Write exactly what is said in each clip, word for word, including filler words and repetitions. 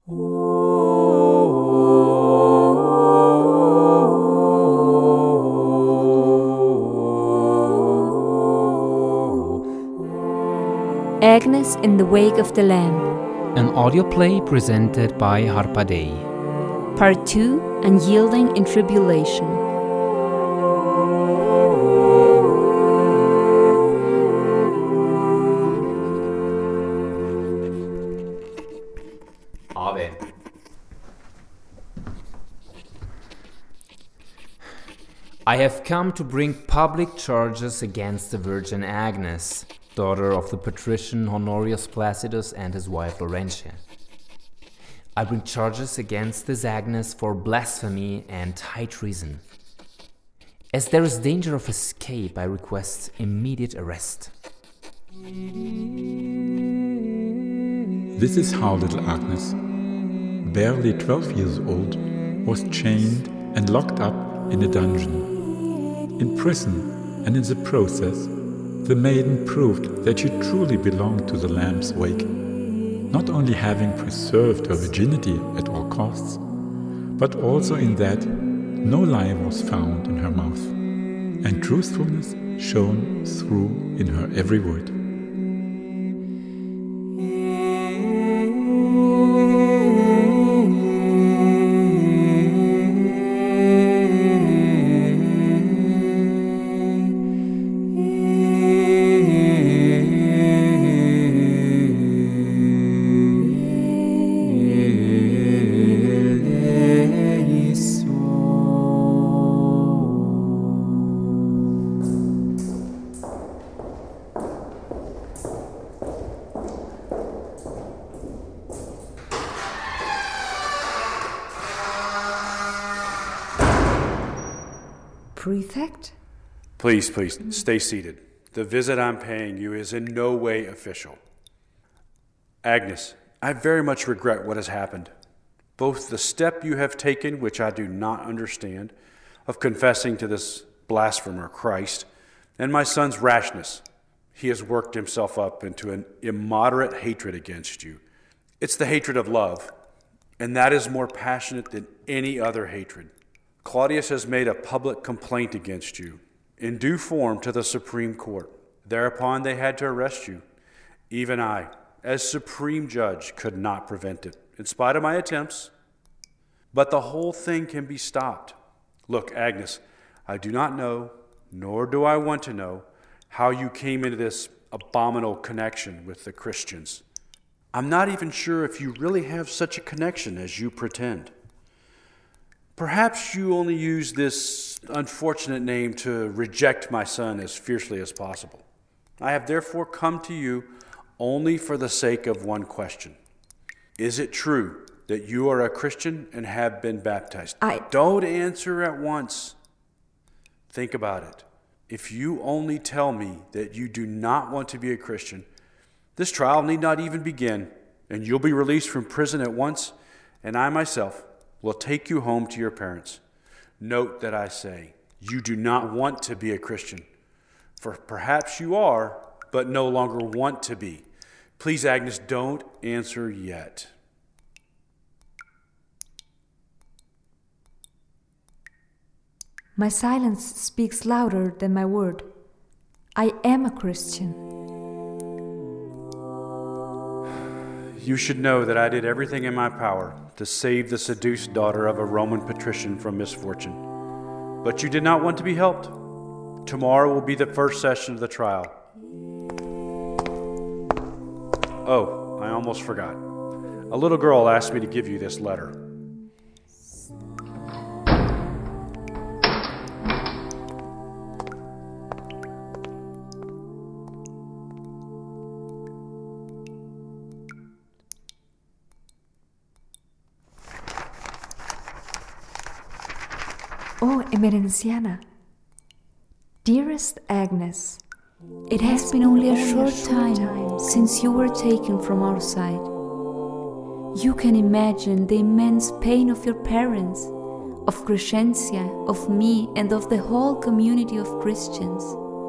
Agnes in the Wake of the Lamb. An audio play presented by Harpadei. Part two, Unyielding in Tribulation. Ave. I have come to bring public charges against the Virgin Agnes, daughter of the patrician Honorius Placidus and his wife Laurentia. I bring charges against this Agnes for blasphemy and high treason. As there is danger of escape, I request immediate arrest. This is how little Agnes, barely twelve years old, was chained and locked up in a dungeon. In prison and in the process, the maiden proved that she truly belonged to the Lamb's wake, not only having preserved her virginity at all costs, but also in that no lie was found in her mouth, and truthfulness shone through in her every word. Prefect? Please, please, stay seated. The visit I'm paying you is in no way official. Agnes, I very much regret what has happened. Both the step you have taken, which I do not understand, of confessing to this blasphemer Christ, and my son's rashness. He has worked himself up into an immoderate hatred against you. It's the hatred of love, and that is more passionate than any other hatred. Claudius has made a public complaint against you, in due form to the Supreme Court. Thereupon they had to arrest you. Even I, as Supreme Judge, could not prevent it, in spite of my attempts. But the whole thing can be stopped. Look, Agnes, I do not know, nor do I want to know, how you came into this abominable connection with the Christians. I'm not even sure if you really have such a connection as you pretend. Perhaps you only use this unfortunate name to reject my son as fiercely as possible. I have therefore come to you only for the sake of one question. Is it true that you are a Christian and have been baptized? I... Don't answer at once. Think about it. If you only tell me that you do not want to be a Christian, this trial need not even begin, and you'll be released from prison at once, and I myself will take you home to your parents. Note that I say, you do not want to be a Christian, for perhaps you are, but no longer want to be. Please, Agnes, don't answer yet. My silence speaks louder than my word. I am a Christian. You should know that I did everything in my power to save the seduced daughter of a Roman patrician from misfortune. But you did not want to be helped. Tomorrow will be the first session of the trial. Oh, I almost forgot. A little girl asked me to give you this letter. Oh, Emerenciana, dearest Agnes, it has been only a short time since you were taken from our side. You can imagine the immense pain of your parents, of Crescentia, of me, and of the whole community of Christians.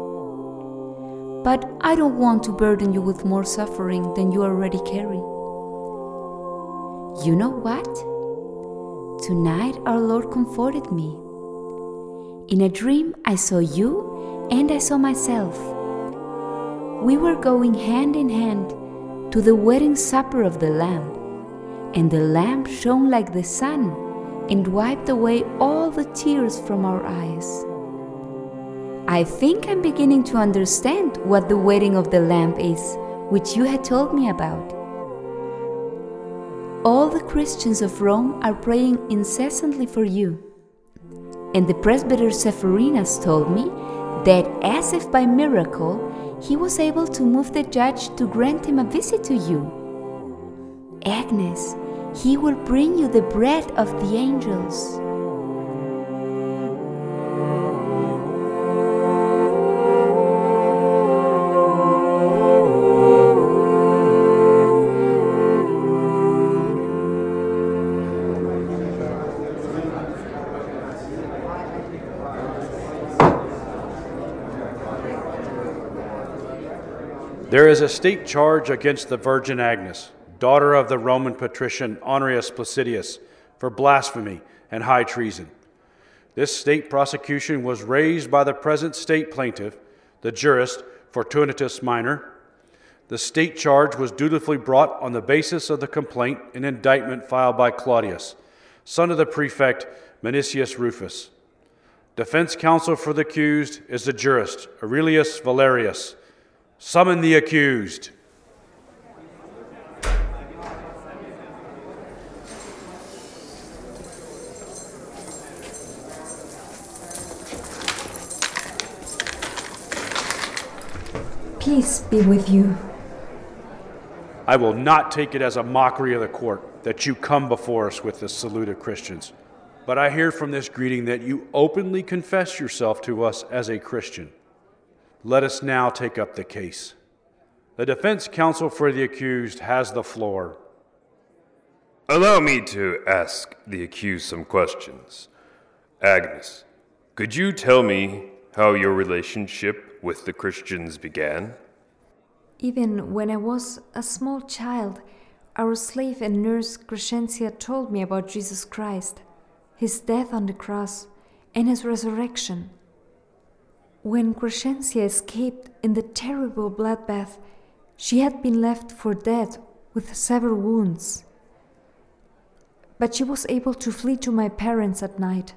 But I don't want to burden you with more suffering than you already carry. You know what? Tonight our Lord comforted me. In a dream I saw you and I saw myself. We were going hand in hand to the wedding supper of the Lamb, and the Lamb shone like the sun and wiped away all the tears from our eyes. I think I'm beginning to understand what the wedding of the Lamb is, which you had told me about. All the Christians of Rome are praying incessantly for you. And the presbyter Sephorinas told me that, as if by miracle, he was able to move the judge to grant him a visit to you. Agnes, he will bring you the bread of the angels. There is a state charge against the Virgin Agnes, daughter of the Roman patrician Honorius Placidius, for blasphemy and high treason. This state prosecution was raised by the present state plaintiff, the jurist Fortunatus Minor. The state charge was dutifully brought on the basis of the complaint and indictment filed by Claudius, son of the prefect Manicius Rufus. Defense counsel for the accused is the jurist Aurelius Valerius. Summon the accused. Peace be with you. I will not take it as a mockery of the court that you come before us with this salute of Christians, but I hear from this greeting that you openly confess yourself to us as a Christian. Let us now take up the case. The defense counsel for the accused has the floor. Allow me to ask the accused some questions. Agnes, could you tell me how your relationship with the Christians began? Even when I was a small child, our slave and nurse Crescentia told me about Jesus Christ, his death on the cross, and his resurrection. When Crescentia escaped in the terrible bloodbath, she had been left for dead with several wounds. But she was able to flee to my parents at night.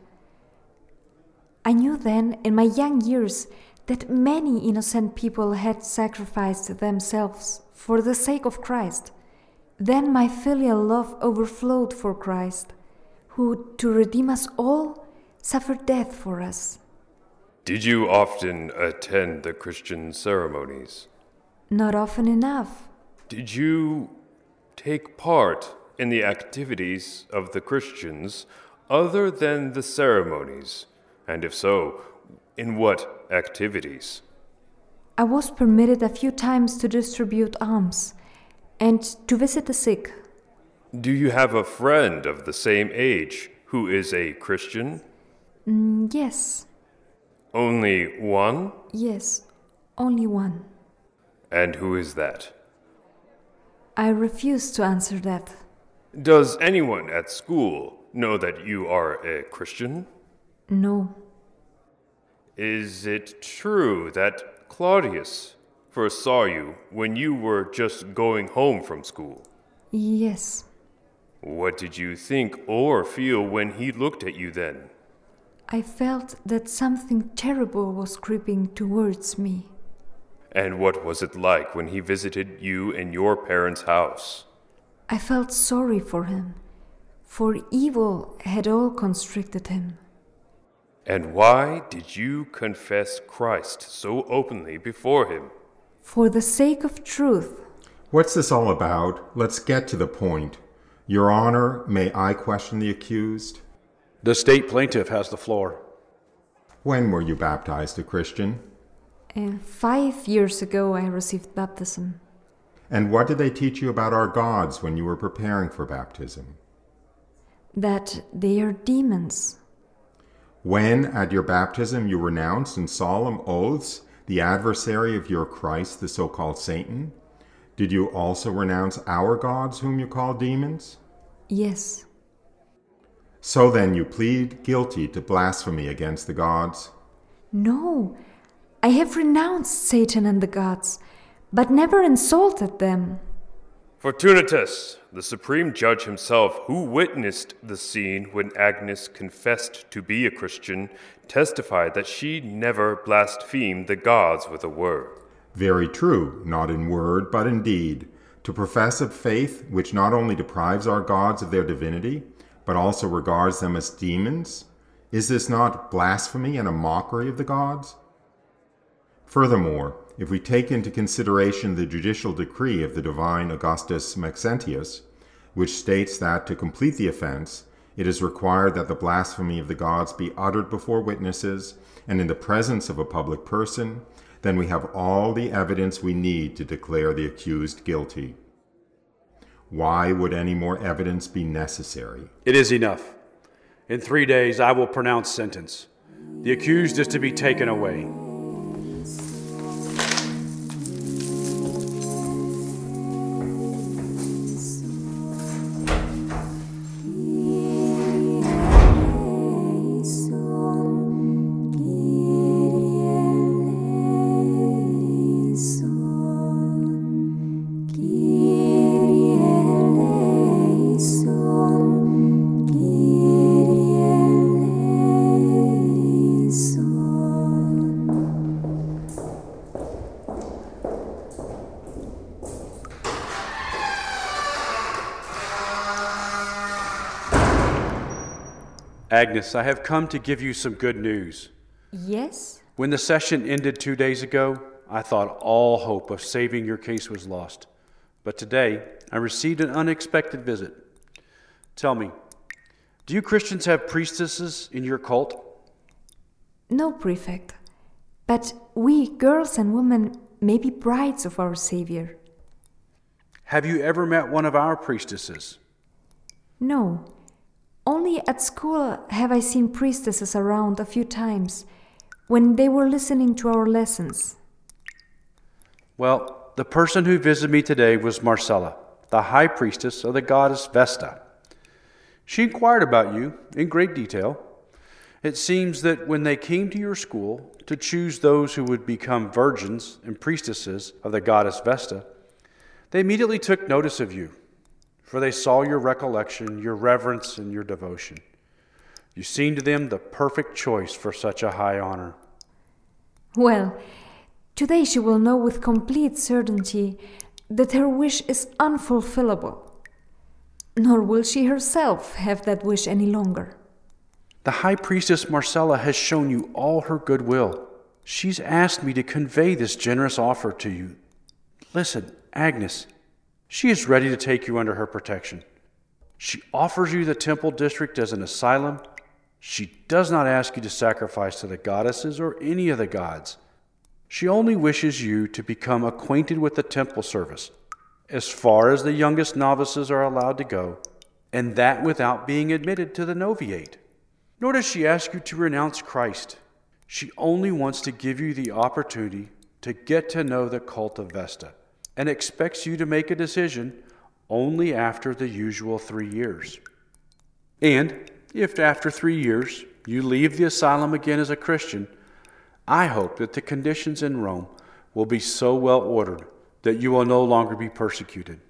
I knew then, in my young years, that many innocent people had sacrificed themselves for the sake of Christ. Then my filial love overflowed for Christ, who, to redeem us all, suffered death for us. Did you often attend the Christian ceremonies? Not often enough. Did you take part in the activities of the Christians other than the ceremonies? And if so, in what activities? I was permitted a few times to distribute alms and to visit the sick. Do you have a friend of the same age who is a Christian? Mm, yes. Only one? Yes, only one. And who is that? I refuse to answer that. Does anyone at school know that you are a Christian? No. Is it true that Claudius first saw you when you were just going home from school? Yes. What did you think or feel when he looked at you then? I felt that something terrible was creeping towards me. And what was it like when he visited you in your parents' house? I felt sorry for him, for evil had all constricted him. And why did you confess Christ so openly before him? For the sake of truth. What's this all about? Let's get to the point. Your Honor, may I question the accused? The state plaintiff has the floor. When were you baptized a Christian? Uh, five years ago I received baptism. And what did they teach you about our gods when you were preparing for baptism? That they are demons. When, at your baptism, you renounced in solemn oaths the adversary of your Christ, the so-called Satan, did you also renounce our gods whom you call demons? Yes. So then you plead guilty to blasphemy against the gods? No, I have renounced Satan and the gods, but never insulted them. Fortunatus, the supreme judge himself, who witnessed the scene when Agnes confessed to be a Christian, testified that she never blasphemed the gods with a word. Very true, not in word, but in deed. To profess a faith which not only deprives our gods of their divinity, but also regards them as demons, is this not blasphemy and a mockery of the gods? Furthermore, if we take into consideration the judicial decree of the divine Augustus Maxentius, which states that to complete the offense, it is required that the blasphemy of the gods be uttered before witnesses and in the presence of a public person, then we have all the evidence we need to declare the accused guilty. Why would any more evidence be necessary? It is enough. In three days I will pronounce sentence. The accused is to be taken away. Agnes, I have come to give you some good news. Yes? When the session ended two days ago, I thought all hope of saving your case was lost. But today, I received an unexpected visit. Tell me, do you Christians have priestesses in your cult? No, Prefect. But we, girls and women, may be brides of our Savior. Have you ever met one of our priestesses? No. Only at school have I seen priestesses around a few times, when they were listening to our lessons. Well, the person who visited me today was Marcella, the high priestess of the goddess Vesta. She inquired about you in great detail. It seems that when they came to your school to choose those who would become virgins and priestesses of the goddess Vesta, they immediately took notice of you, for they saw your recollection, your reverence, and your devotion. You seemed to them the perfect choice for such a high honor. Well, today she will know with complete certainty that her wish is unfulfillable, nor will she herself have that wish any longer. The high priestess Marcella has shown you all her goodwill. She's asked me to convey this generous offer to you. Listen, Agnes, she is ready to take you under her protection. She offers you the temple district as an asylum. She does not ask you to sacrifice to the goddesses or any of the gods. She only wishes you to become acquainted with the temple service, as far as the youngest novices are allowed to go, and that without being admitted to the novitiate. Nor does she ask you to renounce Christ. She only wants to give you the opportunity to get to know the cult of Vesta, and expects you to make a decision only after the usual three years. And if after three years you leave the asylum again as a Christian, I hope that the conditions in Rome will be so well ordered that you will no longer be persecuted.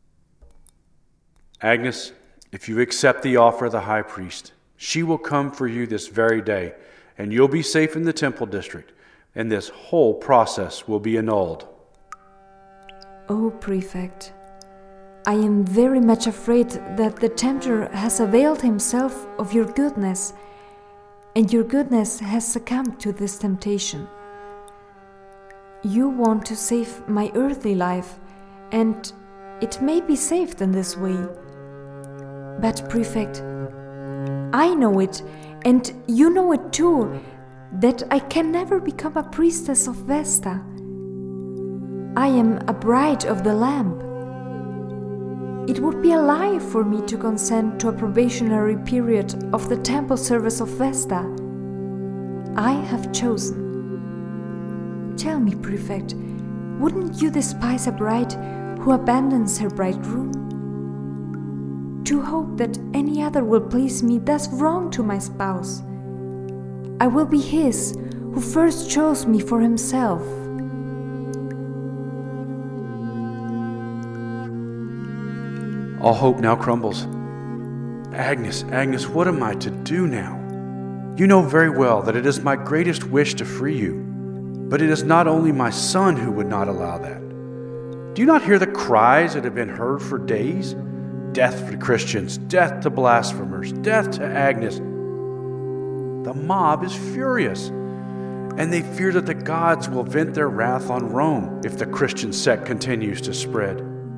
Agnes, if you accept the offer of the high priest, she will come for you this very day, and you'll be safe in the temple district, and this whole process will be annulled. Oh, Prefect, I am very much afraid that the tempter has availed himself of your goodness, and your goodness has succumbed to this temptation. You want to save my earthly life, and it may be saved in this way. But, Prefect, I know it, and you know it too, that I can never become a priestess of Vesta. I am a bride of the Lamb. It would be a lie for me to consent to a probationary period of the temple service of Vesta. I have chosen. Tell me, Prefect, wouldn't you despise a bride who abandons her bridegroom? to hope that any other will please me does wrong to my spouse. I will be his who first chose me for himself. All hope now crumbles. Agnes, Agnes, what am I to do now? You know very well that it is my greatest wish to free you, but it is not only my son who would not allow that. Do you not hear the cries that have been heard for days? Death for Christians, death to blasphemers, death to Agnes. The mob is furious, and they fear that the gods will vent their wrath on Rome if the Christian sect continues to spread.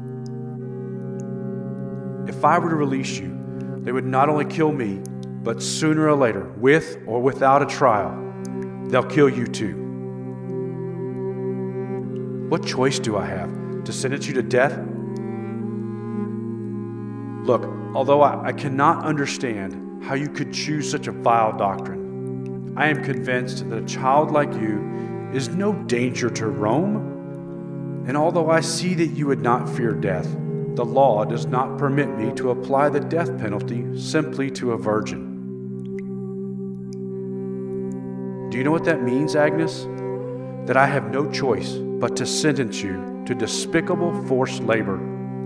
If I were to release you, they would not only kill me, but sooner or later, with or without a trial, they'll kill you too. What choice do I have? To sentence you to death? Look, although I, I cannot understand how you could choose such a vile doctrine, I am convinced that a child like you is no danger to Rome. And although I see that you would not fear death, the law does not permit me to apply the death penalty simply to a virgin. Do you know what that means, Agnes? That I have no choice but to sentence you to despicable forced labor.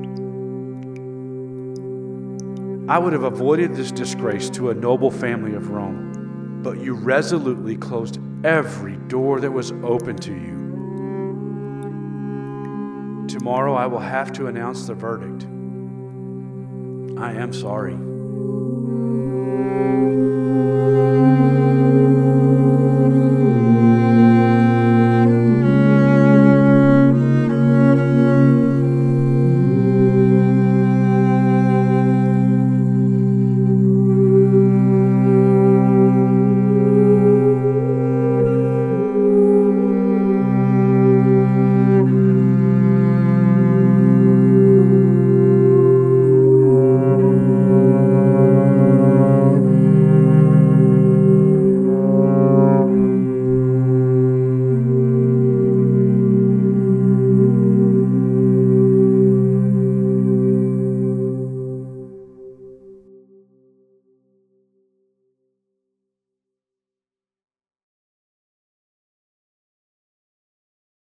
I would have avoided this disgrace to a noble family of Rome, but you resolutely closed every door that was open to you. Tomorrow I will have to announce the verdict. I am sorry.